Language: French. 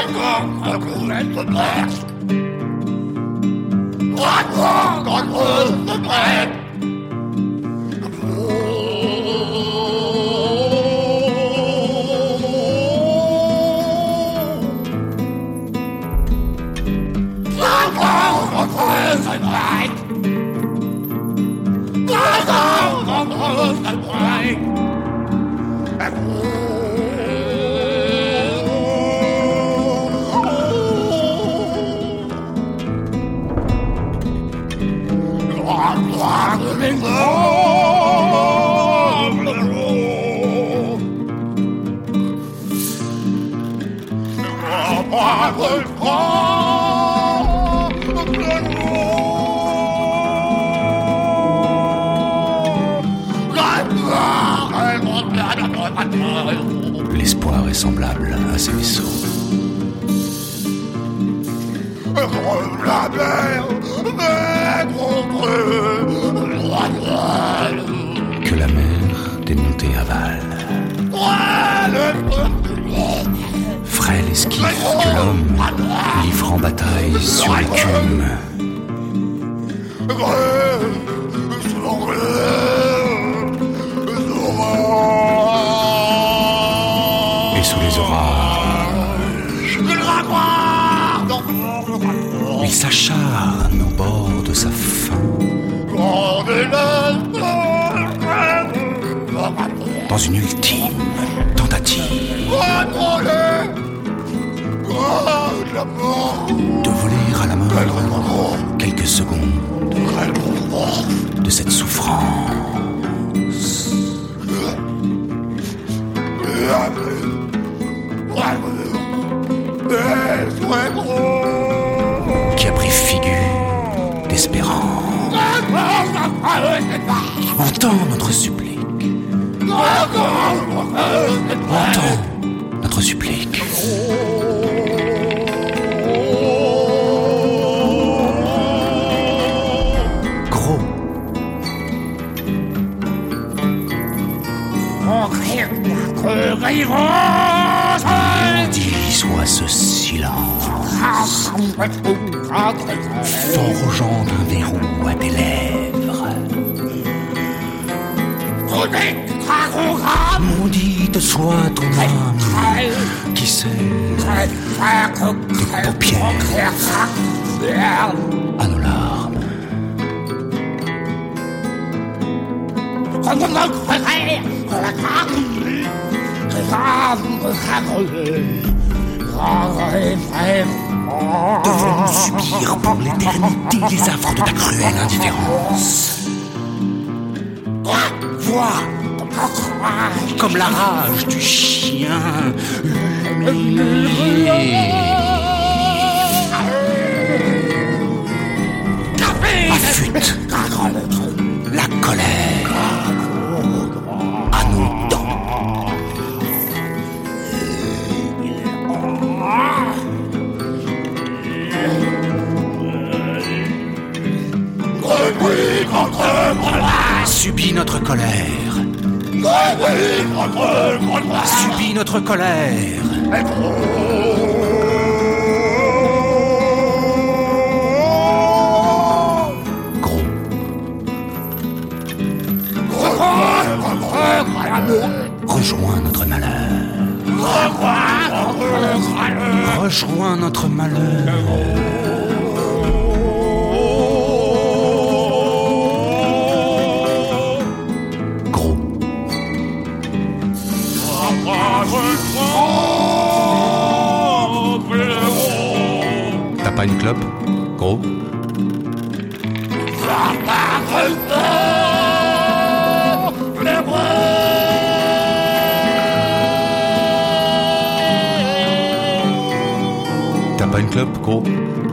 L'espoir est semblable à ces vaisseaux. Que la mer démontée avale. Frêle esquif que l'homme livre en bataille sur l'écume. Et sous les orages, il s'acharne au bord de sa faim. Dans une ultime tentative de voler à la main quelques secondes de cette souffrance qui a pris figure d'espérance. Entends notre supplique. Entends notre supplique. Gros. Maudit soit ce silence, forgeant un verrou à tes lèvres. Maudite soit ton âme qui scelle tes paupières à nos larmes. Devons-nous subir pour l'éternité les affres de ta cruelle indifférence? Vois, comme la rage du chien humilié affûte la colère à nos dents. Subis notre colère. Subis notre colère. Gros. Rejoins notre malheur. Rejoins notre malheur. T'as pas une clope, gros? T'as pas une clope, gros?